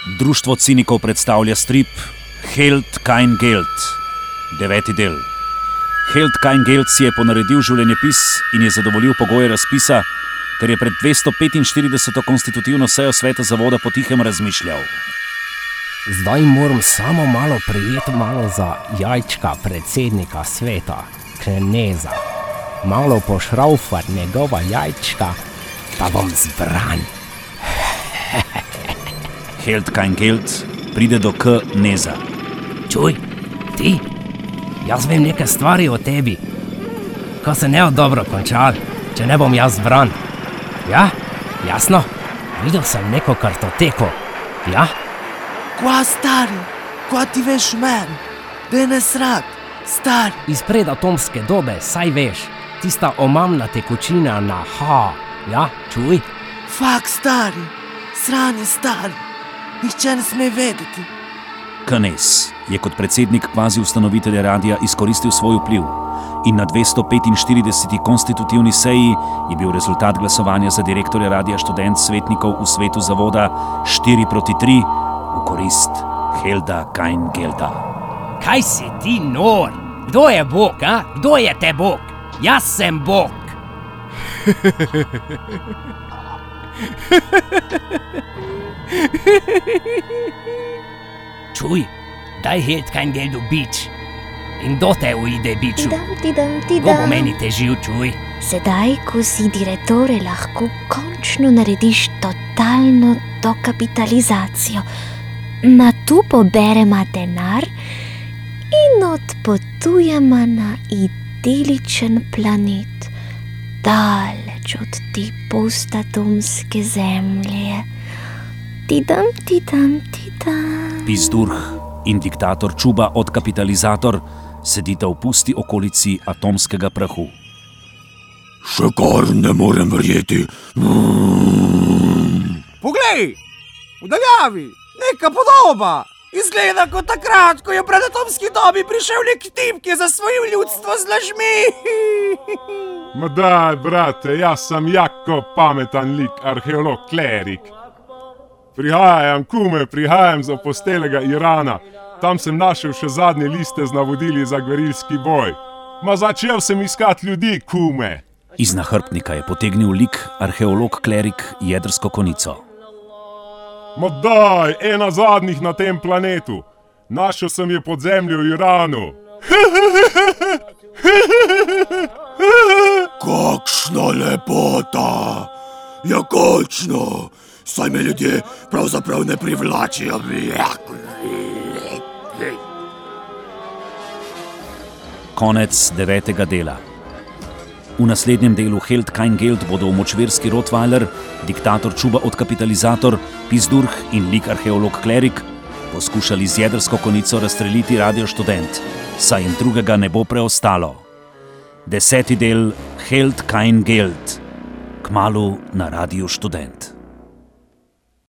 Društvo cinikov predstavlja strip Held kein Geld, 9. del. Held kein Geld si je ponaredil življenjepis in je zadovoljil pogoje razpisa, ter je pred 245. konstitutivno sejo sveta zavoda potihem razmišljal. Zdaj moram samo malo prijeti za jajčka predsednika sveta, kneza. Malo pošraufat njegova jajčka, pa bom zbran. Held kein Geld pride do kneza. Čuj, ti, jaz vem neke stvari o tebi, ko se ne bo dobro končal, če ne bom jaz zbran. Ja, jasno, videl sem neko kartoteko, ja? Kva stari, kva ti veš meni, da je nesrad, stari. Izpred atomske dobe, saj veš, tista omamna tekočina na H, ja, čuj? Fak stari, sranje stari, nihče ne sme vedeti. Knez je kot predsednik kvazi ustanovitelja radia izkoristil svoj vpliv in na 245. konstitutivni seji je bil rezultat glasovanja za direktorja Radia Študent svetnikov v svetu zavoda 4:3 v korist Helda kein Gelda. Kaj si ti nor? Kdo je Bog, a? Kdo je te Bog? Jaz sem Bog. Čuj, daj Held kein Geldu bič. In kdo te uide biču? Kdo bo meni težil, čuj? Sedaj, ko si direktore, lahko končno narediš totalno dokapitalizacijo. Na tu poberema denar in odpotujemo na idiličen planet, daleč od te postatomske zemlje. Tidam. Pizdurh in diktator Čuba odkapitalizator sedita v pusti okolici atomskega prahu. Še kar ne morem verjeti. Poglej, v daljavi, neka podoba. Izgleda kot takrat, ko je v predatomski dobi prišel nek tip, ki je zasvojil ljudstvo z lažmi. Ma daj, brate, jaz sem jako pametan lik, arheolog klerik. Prihajam z opustelega Irana. Tam sem našel še zadnje liste z navodili za gverilski boj. Ma začel sem iskati ljudi, kume. Iz nahrbtnika je potegnil lik arheolog klerik jedrsko konico. Ma daj, ena zadnjih na tem planetu. Našel sem je pod zemljo v Iranu. Kakšna lepota! Ja, končno! Saj me ljudje pravzaprav ne privlačijo. Konec 9. dela. V naslednjem delu Held kein Geld bodo v močvirski Rottweiler, diktator Čuba odkapitalizator, Pizdurh in lik arheolog klerik poskušali z jedrsko konico razstreliti Radio Študent, saj jim drugega ne bo preostalo. 10. del Held kein Geld, kmalu na Radiu Študent.